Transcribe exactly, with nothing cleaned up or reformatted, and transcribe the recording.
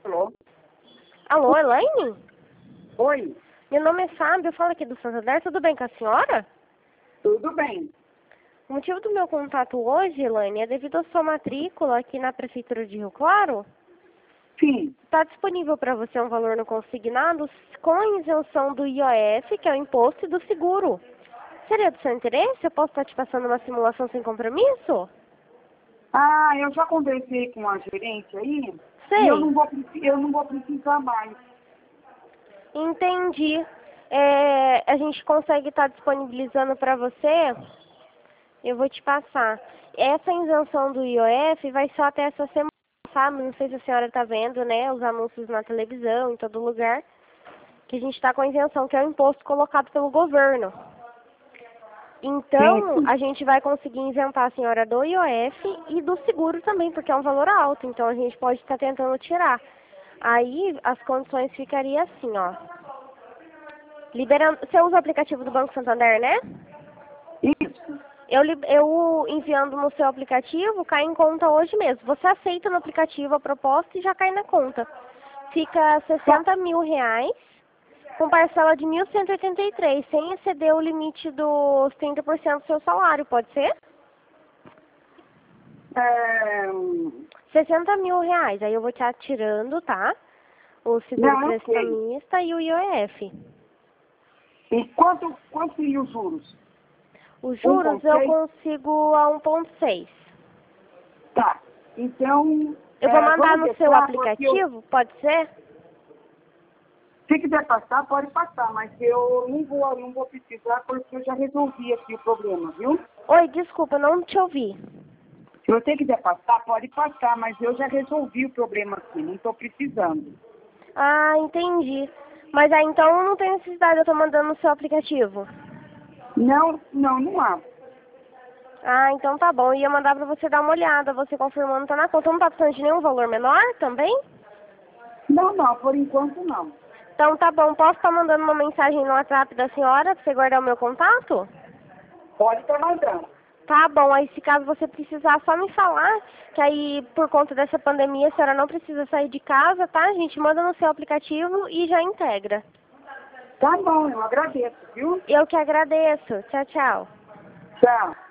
Alô? Alô, Elaine? Oi, Meu nome é Fábio, eu falo aqui do Santander, tudo bem com a senhora? tudo bem? O motivo do meu contato hoje, Elaine, é devido à sua matrícula aqui na Prefeitura de Rio Claro. Sim. Está disponível para você um valor no consignado com a isenção do I O F, que é o imposto, e do seguro. Seria do seu interesse? Eu posso estar te passando uma simulação sem compromisso? Ah, eu já conversei com a gerente aí Sei. e eu não vou, preci- eu não vou precisar mais. Entendi. É, a gente consegue estar disponibilizando para você. Eu vou te passar. Essa isenção do I O F vai só até essa semana, sabe? Não sei se a senhora está vendo, né? Os anúncios na televisão, em todo lugar. Que a gente está com a isenção, que é o imposto colocado pelo governo. Então, Sim. a gente vai conseguir isentar a senhora do I O F e do seguro também, porque é um valor alto. Então, a gente pode estar tentando tirar. Aí, as condições ficariam assim, ó. Liberando... Você usa o aplicativo do Banco Santander, né? Isso. Eu, li- eu enviando no seu aplicativo, cai em conta hoje mesmo. Você aceita no aplicativo a proposta e já cai na conta. Fica sessenta mil reais, com parcela de mil cento e oitenta e três, sem exceder o limite dos trinta por cento do seu salário, pode ser? É... sessenta mil reais, aí eu vou te atirando, tá? O seguro Não, ok. prestamista e o I O F. E quanto, quanto seriam os juros? Os juros eu um ponto seis? consigo a um ponto seis. Tá. Então, Eu vou é, mandar vamos no seu deixar, porque eu, aplicativo, pode ser? se quiser passar, pode passar, mas eu não vou, não vou precisar porque eu já resolvi aqui o problema, viu? Oi, desculpa, não te ouvi. Se você quiser passar, pode passar, mas eu já resolvi o problema aqui, não estou precisando. Ah, entendi. Mas aí então não tem necessidade, eu tô mandando no seu aplicativo. Não, não, não há. Ah, então tá bom. Eu ia mandar pra você dar uma olhada, você confirmando tá na conta. Não tá precisando de nenhum valor menor também? Não, não, por enquanto não. Então tá bom. Posso estar mandando uma mensagem no WhatsApp da senhora pra você guardar o meu contato? Pode estar mandando. Tá bom. Aí se caso você precisar, só me falar. Que aí por conta dessa pandemia a senhora não precisa sair de casa, tá? A gente manda no seu aplicativo e já integra. Tá bom, eu agradeço, viu? Eu que agradeço. Tchau, tchau. Tchau.